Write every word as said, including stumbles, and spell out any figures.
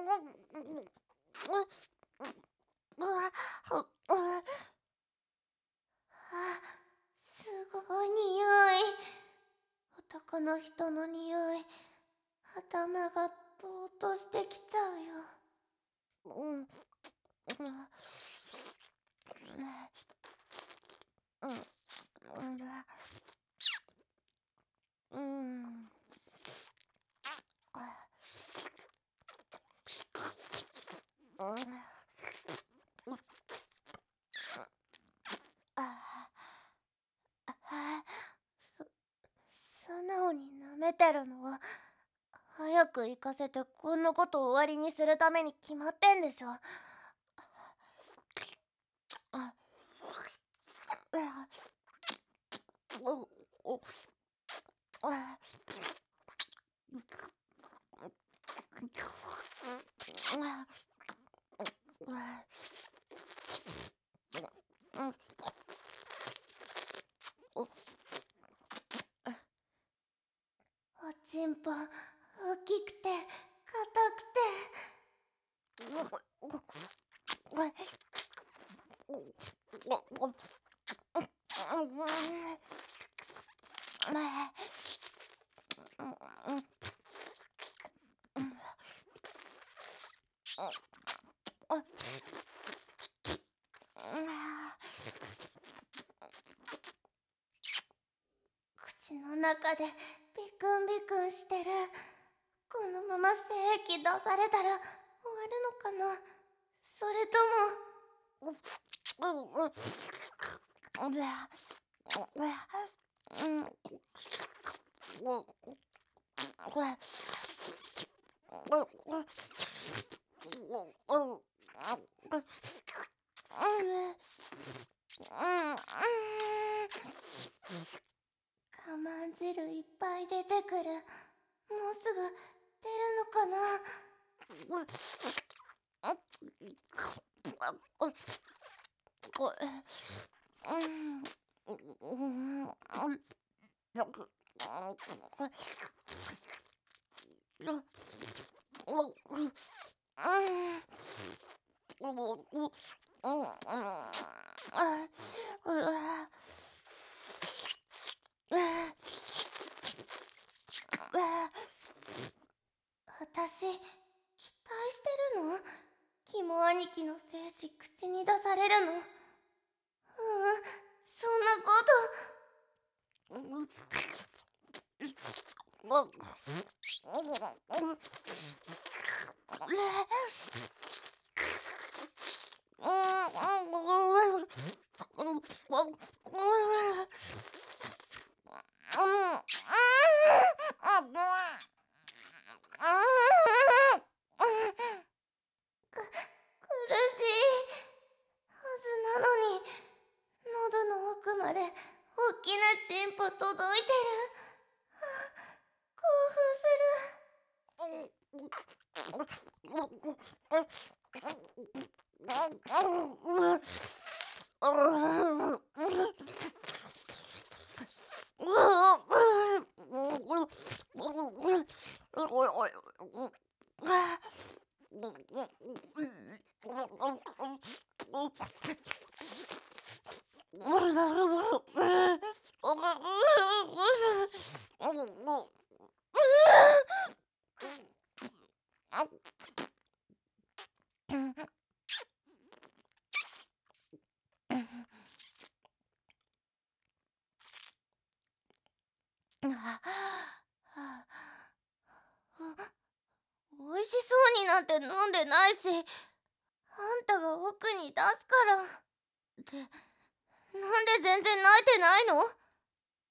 あ、すごい匂い。男の人の匂い。頭がぼーっとしてきちゃうよ。うん。うん。うん。素直に舐めてるのは早く行かせてこんなこと終わりにするために決まってんでしょ。おちんぽ大きくて硬く口の中でビクンビクンしてる。このまま精液出されたら終わるのかな。それとも我慢汁いっぱい出てくる。もうすぐ出るのかな。私、期待してるの？キモ兄貴の精子口に出されるの？ううん、そんなこと苦しいはずなのに、喉の奥まで大きなチンポ届いてる。興おいしそうになんて飲んでないし、あんたが奥に出すから。って、なんで全然泣いてないの？